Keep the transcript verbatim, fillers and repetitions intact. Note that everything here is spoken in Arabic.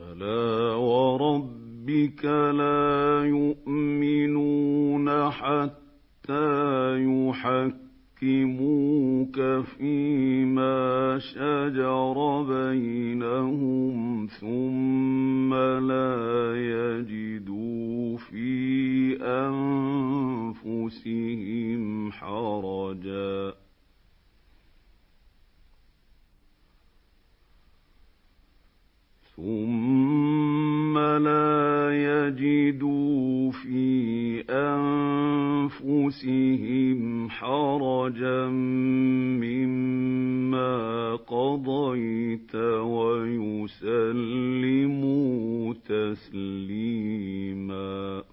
فلا وربك لا يؤمنون حتى يحكموك فيما شجر بينهم ثم لا يجدوا في أنفسهم حرجا ثم لا يجدوا في أنفسهم حرجا مما قضيت ويسلموا تسليما